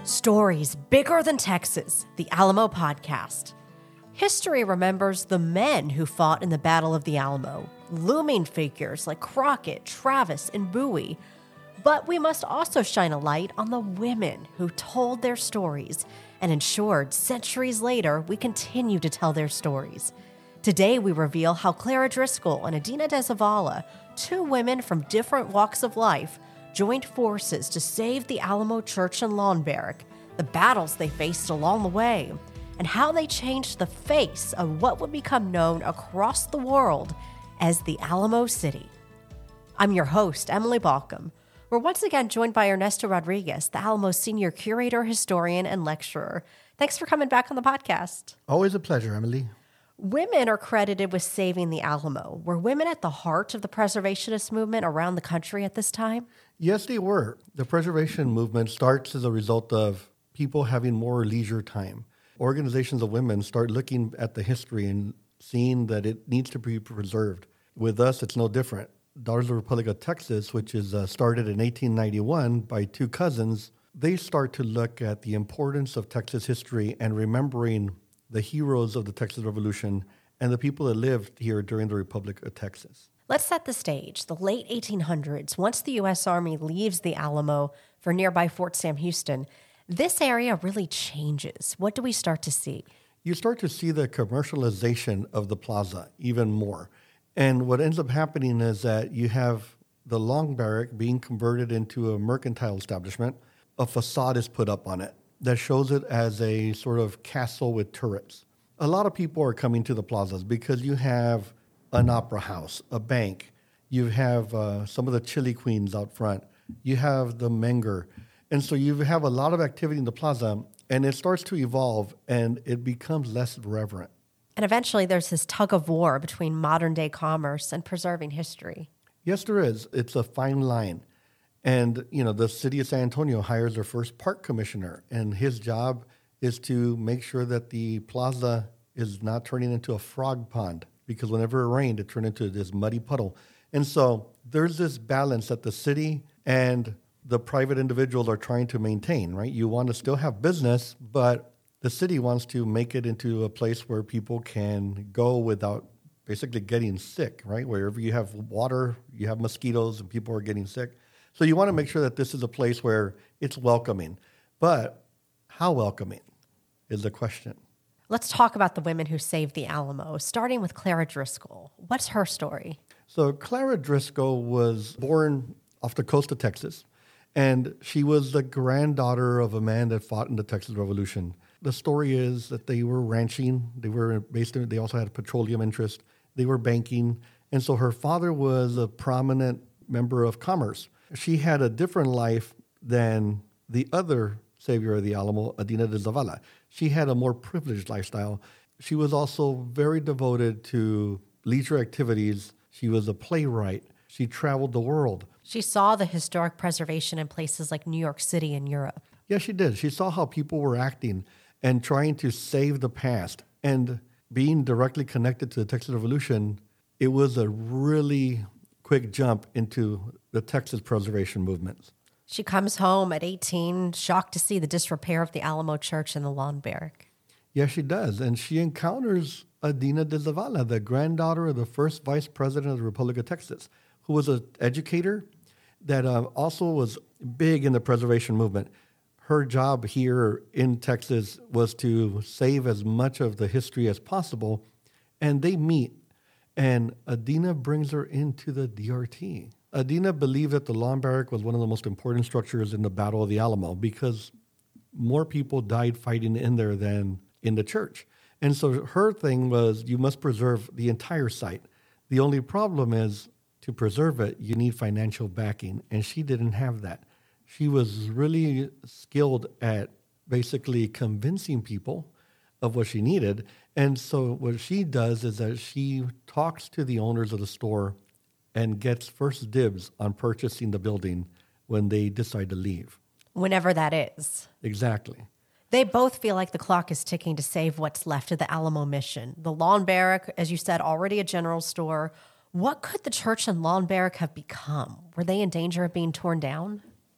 Stories bigger than Texas, the Alamo Podcast. History remembers the men who fought in the Battle of the Alamo, looming figures like Crockett, Travis, and Bowie. But we must also shine a light on the women who told their stories and ensured centuries later we continue to tell their stories. Today we reveal how Clara Driscoll and Adina de Zavala, two women from different walks of life, joined forces to save the Alamo Church in Lawn Barrack, the battles they faced along the way, and how they changed the face of what would become known across the world as the Alamo City. I'm your host, Emily Balcom. We're once again joined by Ernesto Rodriguez, the Alamo Senior Curator, Historian, and Lecturer. Thanks for coming back on the podcast. Always a pleasure, Emily. Women are credited with saving the Alamo. Were women at the heart of the preservationist movement around the country at this time? Yes, they were. The preservation movement starts as a result of people having more leisure time. Organizations of women start looking at the history and seeing that it needs to be preserved. With us, it's no different. Daughters of the Republic of Texas, which is started in 1891 by two cousins, they start to look at the importance of Texas history and remembering the heroes of the Texas Revolution and the people that lived here during the Republic of Texas. Let's set the stage. The late 1800s, once the U.S. Army leaves the Alamo for nearby Fort Sam Houston, this area really changes. What do we start to see? You start to see the commercialization of the plaza even more. And what ends up happening is that you have the Long Barrack being converted into a mercantile establishment. A facade is put up on it that shows it as a sort of castle with turrets. A lot of people are coming to the plazas because you have an opera house, a bank. You have some of the chili queens out front. You have the Menger. And so you have a lot of activity in the plaza, and it starts to evolve, and it becomes less reverent. And eventually there's this tug of war between modern-day commerce and preserving history. Yes, there is. It's a fine line. And, the city of San Antonio hires their first park commissioner, and his job is to make sure that the plaza is not turning into a frog pond, because whenever it rained, it turned into this muddy puddle. And so there's this balance that the city and the private individuals are trying to maintain, right? You want to still have business, but the city wants to make it into a place where people can go without basically getting sick, right? Wherever you have water, you have mosquitoes and people are getting sick. So you want to make sure that this is a place where it's welcoming. But how welcoming is the question. Let's talk about the women who saved the Alamo, starting with Clara Driscoll. What's her story? So Clara Driscoll was born off the coast of Texas, and she was the granddaughter of a man that fought in the Texas Revolution. The story is that they were ranching. They also had a petroleum interest. They were banking. And so her father was a prominent member of commerce. She had a different life than the other savior of the Alamo, Adina de Zavala. She had a more privileged lifestyle. She was also very devoted to leisure activities. She was a playwright. She traveled the world. She saw the historic preservation in places like New York City and Europe. Yeah, she did. She saw how people were acting and trying to save the past. And being directly connected to the Texas Revolution, it was a really quick jump into the Texas preservation movements. She comes home at 18, shocked to see the disrepair of the Alamo Church and the Lawn Barrack. Yes, she does. And she encounters Adina de Zavala, the granddaughter of the first vice president of the Republic of Texas, who was an educator that also was big in the preservation movement. Her job here in Texas was to save as much of the history as possible, and they meet, and Adina brings her into the DRT. Adina believed that the Lawn Barrack was one of the most important structures in the Battle of the Alamo because more people died fighting in there than in the church. And so her thing was, you must preserve the entire site. The only problem is, to preserve it, you need financial backing, and she didn't have that. She was really skilled at basically convincing people of what she needed. And so what she does is that she talks to the owners of the store and gets first dibs on purchasing the building when they decide to leave. Whenever that is. Exactly. They both feel like the clock is ticking to save what's left of the Alamo mission. The Lawn Barrack, as you said, already a general store. What could the church and Lawn Barrack have become? Were they in danger of being torn down?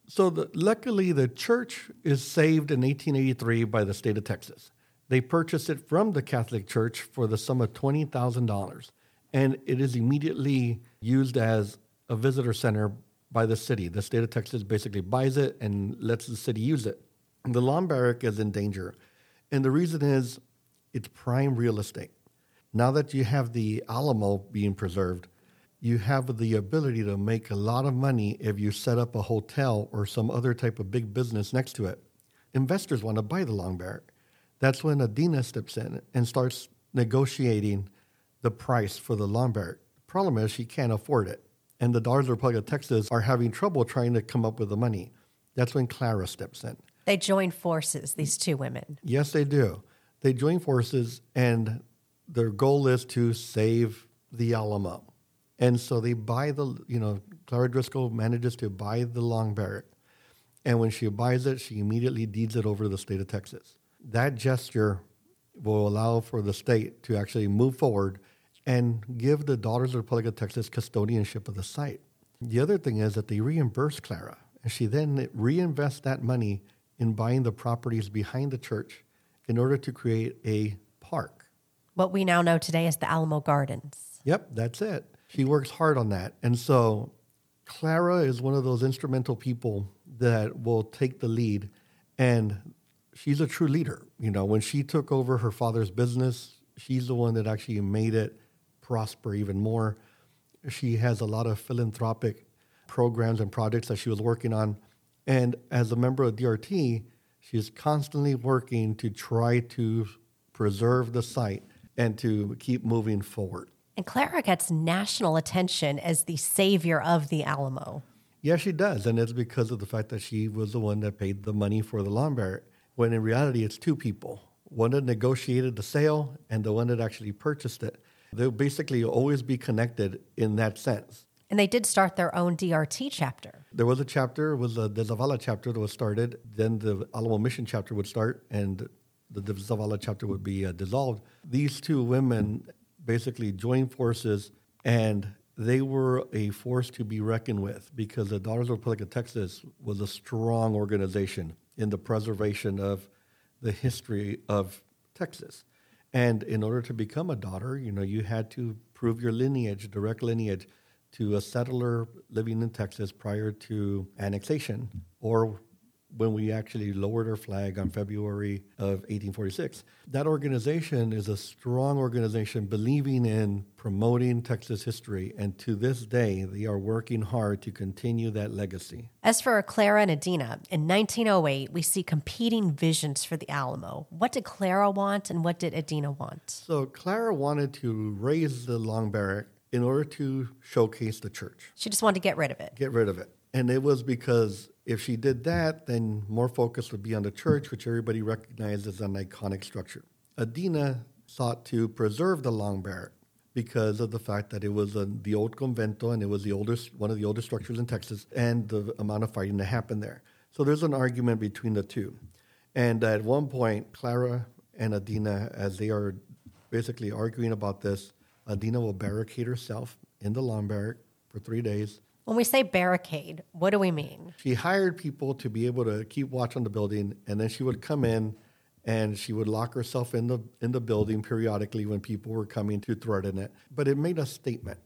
So luckily, the church is saved in 1883 by the state of Texas. They purchased it from the Catholic Church for the sum of $20,000, and it is immediately used as a visitor center by the city. The state of Texas basically buys it and lets the city use it. The Long Barrack is in danger, and the reason is it's prime real estate. Now that you have the Alamo being preserved, you have the ability to make a lot of money if you set up a hotel or some other type of big business next to it. Investors want to buy the Long Barrack. That's when Adina steps in and starts negotiating the price for the Long Barrack. Problem is she can't afford it. And the Daughters of the Republic of Texas are having trouble trying to come up with the money. That's when Clara steps in. They join forces, these two women. Yes, they do. They join forces, and their goal is to save the Alamo. And so they buy Clara Driscoll manages to buy the Long Barrack. And when she buys it, she immediately deeds it over to the state of Texas. That gesture will allow for the state to actually move forward and give the Daughters of the Republic of Texas custodianship of the site. The other thing is that they reimburse Clara, and she then reinvests that money in buying the properties behind the church in order to create a park. What we now know today as the Alamo Gardens. Yep, that's it. She works hard on that. And so Clara is one of those instrumental people that will take the lead, and she's a true leader. When she took over her father's business, she's the one that actually made it prosper even more. She has a lot of philanthropic programs and projects that she was working on. And as a member of DRT, she's constantly working to try to preserve the site and to keep moving forward. And Clara gets national attention as the savior of the Alamo. Yeah, she does. And it's because of the fact that she was the one that paid the money for the Long Barrack, when in reality it's two people. One that negotiated the sale and the one that actually purchased it. They'll basically always be connected in that sense. And they did start their own DRT chapter. There was a chapter, it was the Zavala chapter that was started. Then the Alamo Mission chapter would start, and the Zavala chapter would be dissolved. These two women basically joined forces, and they were a force to be reckoned with, because the Daughters of the Republic of Texas was a strong organization in the preservation of the history of Texas. And in order to become a daughter, you had to prove your lineage, direct lineage, to a settler living in Texas prior to annexation, or when we actually lowered our flag on February of 1846. That organization is a strong organization believing in promoting Texas history, and to this day, they are working hard to continue that legacy. As for Clara and Adina, in 1908, we see competing visions for the Alamo. What did Clara want, and what did Adina want? So Clara wanted to raise the Long Barrack in order to showcase the church. She just wanted to get rid of it. Get rid of it. And it was because if she did that, then more focus would be on the church, which everybody recognized as an iconic structure. Adina sought to preserve the Long Barrack because of the fact that it was the old convento, and it was one of the oldest structures in Texas, and the amount of fighting that happened there. So there's an argument between the two. And at one point, Clara and Adina, as they are basically arguing about this, Adina will barricade herself in the Long Barrack for 3 days. When we say barricade, what do we mean? She hired people to be able to keep watch on the building, and then she would come in and she would lock herself in the building periodically when people were coming to threaten it. But it made a statement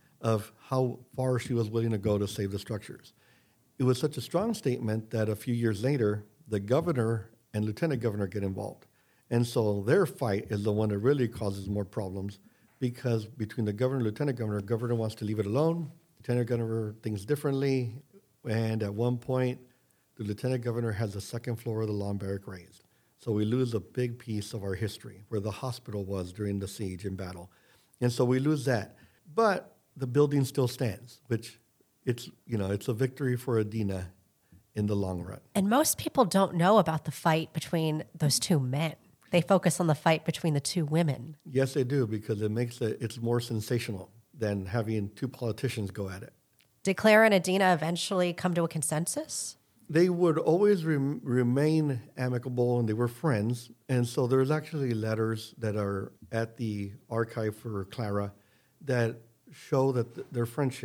of how far she was willing to go to save the structures. It was such a strong statement that a few years later, the governor and lieutenant governor get involved. And so their fight is the one that really causes more problems, because between the governor and lieutenant governor wants to leave it alone. Lieutenant governor thinks differently, and at one point, the lieutenant governor has the second floor of the Long Barrack raised. So we lose a big piece of our history, where the hospital was during the siege and battle. And so we lose that. But the building still stands, which it's a victory for Adina in the long run. And most people don't know about the fight between those two men. They focus on the fight between the two women. Yes, they do, because it's more sensational than having two politicians go at it. Did Clara and Adina eventually come to a consensus? They would always remain amicable, and they were friends. And so there's actually letters that are at the archive for Clara that show that their friendship.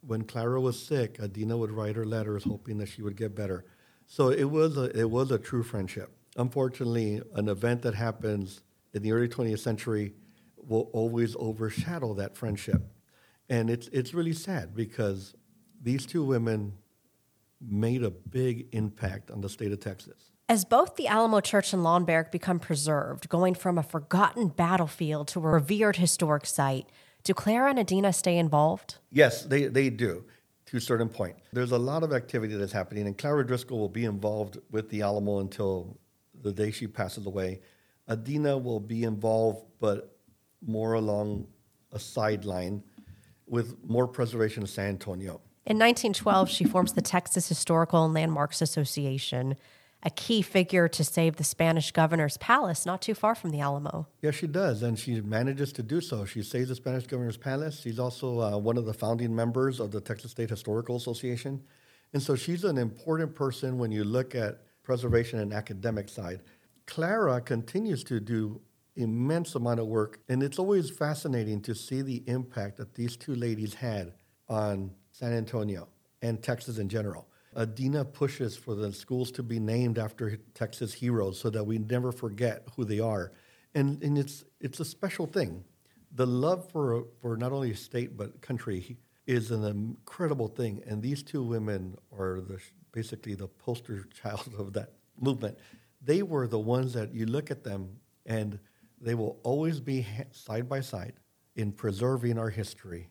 when Clara was sick, Adina would write her letters hoping that she would get better. So it was a true friendship. Unfortunately, an event that happens in the early 20th century will always overshadow that friendship. And it's really sad because these two women made a big impact on the state of Texas. As both the Alamo Church and Lawn Barrack become preserved, going from a forgotten battlefield to a revered historic site, do Clara and Adina stay involved? Yes, they do, to a certain point. There's a lot of activity that's happening, and Clara Driscoll will be involved with the Alamo until the day she passes away. Adina will be involved, but more along a sideline with more preservation of San Antonio. In 1912, she forms the Texas Historical and Landmarks Association, a key figure to save the Spanish governor's palace not too far from the Alamo. Yes, she does, and she manages to do so. She saves the Spanish governor's palace. She's also one of the founding members of the Texas State Historical Association. And so she's an important person when you look at preservation and academic side. Clara continues to do immense amount of work, and it's always fascinating to see the impact that these two ladies had on San Antonio and Texas in general. Adina pushes for the schools to be named after Texas heroes so that we never forget who they are. And it's a special thing. The love for not only state but country is an incredible thing. And these two women are basically the poster child of that movement. They were the ones that you look at them and they will always be side by side in preserving our history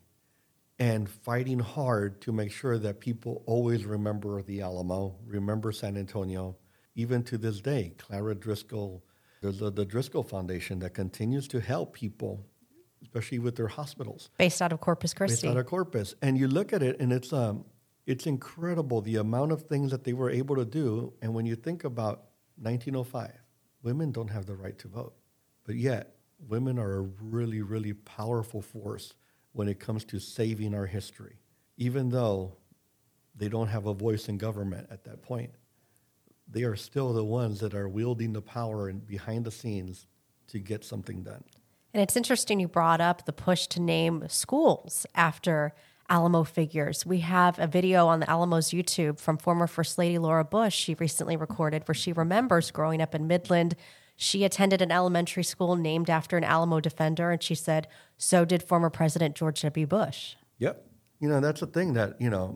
and fighting hard to make sure that people always remember the Alamo, remember San Antonio. Even to this day, Clara Driscoll, there's the Driscoll Foundation that continues to help people, especially with their hospitals. Based out of Corpus Christi. Based out of Corpus. And you look at it, and it's incredible the amount of things that they were able to do. And when you think about 1905, women don't have the right to vote. But yet, women are a really, really powerful force when it comes to saving our history. Even though they don't have a voice in government at that point, they are still the ones that are wielding the power and behind the scenes to get something done. And it's interesting you brought up the push to name schools after Alamo figures. We have a video on the Alamo's YouTube from former First Lady Laura Bush she recently recorded where she remembers growing up in Midland. She attended an elementary school named after an Alamo defender, and she said, so did former President George W. Bush. Yep. That's the thing that,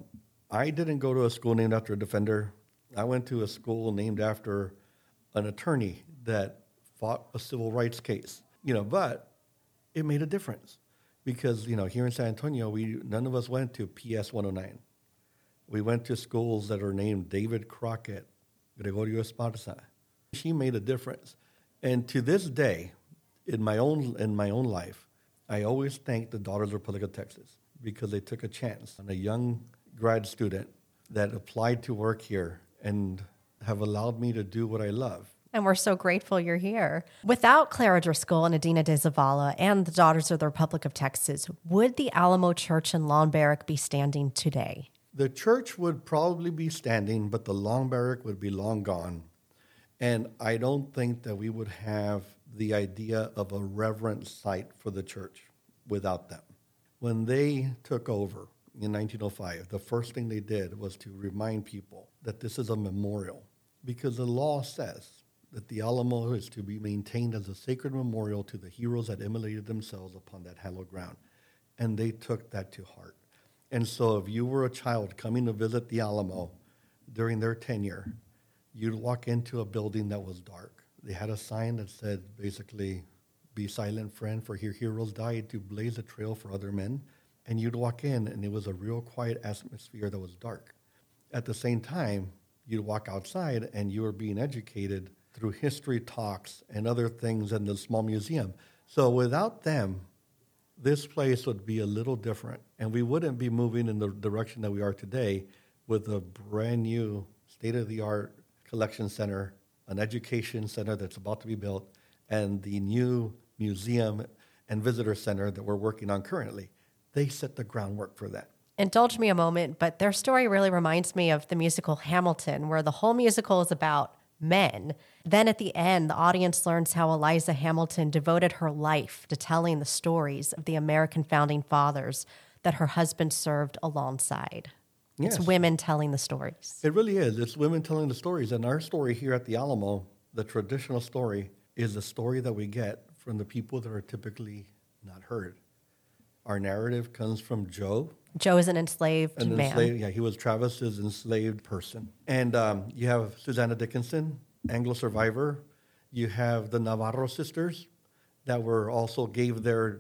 I didn't go to a school named after a defender. I went to a school named after an attorney that fought a civil rights case, but it made a difference because, here in San Antonio, none of us went to PS 109. We went to schools that are named David Crockett, Gregorio Esparza. She made a difference. And to this day, in my own life, I always thank the Daughters of the Republic of Texas because they took a chance on a young grad student that applied to work here and have allowed me to do what I love. And we're so grateful you're here. Without Clara Driscoll and Adina de Zavala and the Daughters of the Republic of Texas, would the Alamo Church and Lawn Barrack be standing today? The church would probably be standing, but the Lawn Barrack would be long gone. And I don't think that we would have the idea of a reverent site for the church without them. When they took over in 1905, the first thing they did was to remind people that this is a memorial because the law says that the Alamo is to be maintained as a sacred memorial to the heroes that immolated themselves upon that hallowed ground. And they took that to heart. And so if you were a child coming to visit the Alamo during their tenure, you'd walk into a building that was dark. They had a sign that said, basically, be silent, friend, for here heroes died to blaze a trail for other men. And you'd walk in, and it was a real quiet atmosphere that was dark. At the same time, you'd walk outside, and you were being educated through history talks and other things in the small museum. So without them, this place would be a little different, and we wouldn't be moving in the direction that we are today with a brand new state-of-the-art collection center, an education center that's about to be built, and the new museum and visitor center that we're working on currently. They set the groundwork for that. Indulge me a moment, but their story really reminds me of the musical Hamilton, where the whole musical is about men. Then at the end, the audience learns how Eliza Hamilton devoted her life to telling the stories of the American founding fathers. that her husband served alongside. Yes. It's women telling the stories. It really is. It's women telling the stories. And our story here at the Alamo, the traditional story, is the story that we get from the people that are typically not heard. Our narrative comes from Joe. Joe is an enslaved man. He was Travis's enslaved person. And you have Susanna Dickinson, Anglo survivor. You have the Navarro sisters that were also gave their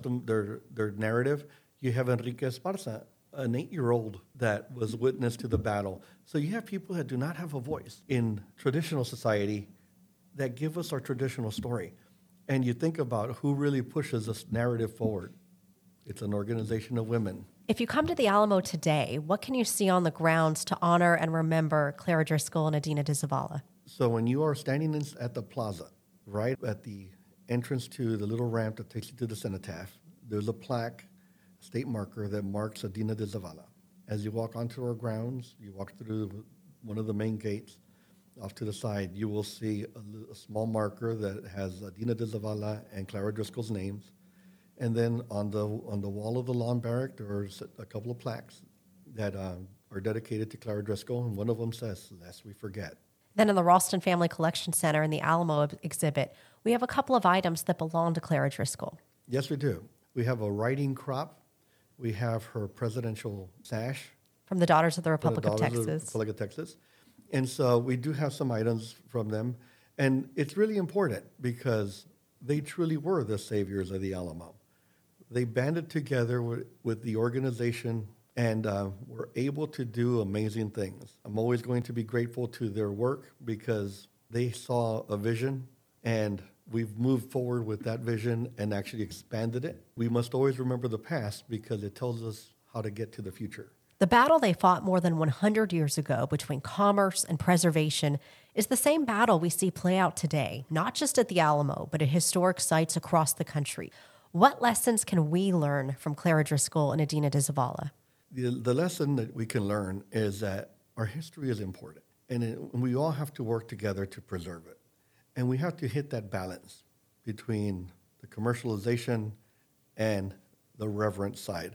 narrative. You have Enrique Esparza, an 8-year-old that was witness to the battle. So you have people that do not have a voice in traditional society that give us our traditional story. And you think about who really pushes this narrative forward. It's an organization of women. If you come to the Alamo today, what can you see on the grounds to honor and remember Clara Driscoll and Adina de Zavala? So when you are standing at the plaza, right at the entrance to the little ramp that takes you to the cenotaph, there's a plaque, state marker that marks Adina de Zavala. As you walk onto our grounds, you walk through one of the main gates. Off to the side, you will see a small marker that has Adina de Zavala and Clara Driscoll's names. And then on the wall of the lawn barrack, there's a couple of plaques that are dedicated to Clara Driscoll, and one of them says, "Lest we forget." Then in the Ralston Family Collection Center in the Alamo exhibit, we have a couple of items that belong to Clara Driscoll. Yes, we do. We have a riding crop. We have her presidential sash. From the Daughters of the Republic of Texas. And so we do have some items from them. And it's really important because they truly were the saviors of the Alamo. They banded together with the organization and were able to do amazing things. I'm always going to be grateful to their work because they saw a vision, and we've moved forward with that vision and actually expanded it. We must always remember the past because it tells us how to get to the future. The battle they fought more than 100 years ago between commerce and preservation is the same battle we see play out today, not just at the Alamo, but at historic sites across the country. What lessons can we learn from Clara Driscoll and Adina de Zavala? The lesson that we can learn is that our history is important, and we all have to work together to preserve it. And we have to hit that balance between the commercialization and the reverence side,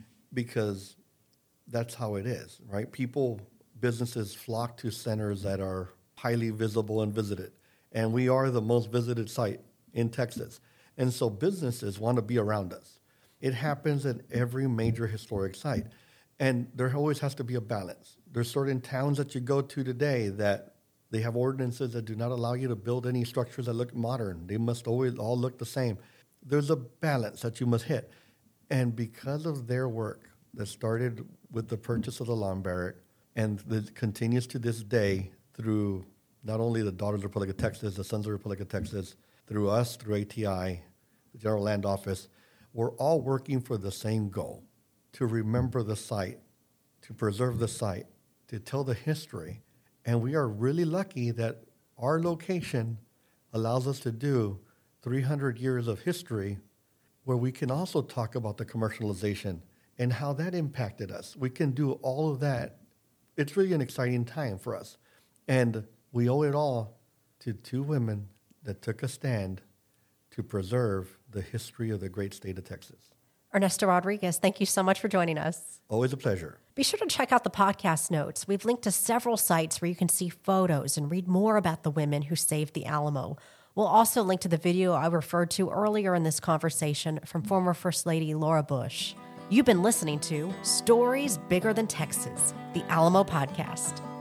because that's how it is, right? Businesses flock to centers that are highly visible and visited. And we are the most visited site in Texas. And so businesses want to be around us. It happens at every major historic site. And there always has to be a balance. There's certain towns that you go to today that they have ordinances that do not allow you to build any structures that look modern. They must always all look the same. There's a balance that you must hit. And because of their work that started with the purchase of the lawn barrack and that continues to this day through not only the Daughters of the Republic of Texas, the Sons of the Republic of Texas, through us, through ATI, the General Land Office, we're all working for the same goal, to remember the site, to preserve the site, to tell the history. And we are really lucky that our location allows us to do 300 years of history where we can also talk about the commercialization and how that impacted us. We can do all of that. It's really an exciting time for us. And we owe it all to two women that took a stand to preserve the history of the great state of Texas. Ernesto Rodriguez, thank you so much for joining us. Always a pleasure. Be sure to check out the podcast notes. We've linked to several sites where you can see photos and read more about the women who saved the Alamo. We'll also link to the video I referred to earlier in this conversation from former First Lady Laura Bush. You've been listening to Stories Bigger Than Texas, the Alamo Podcast.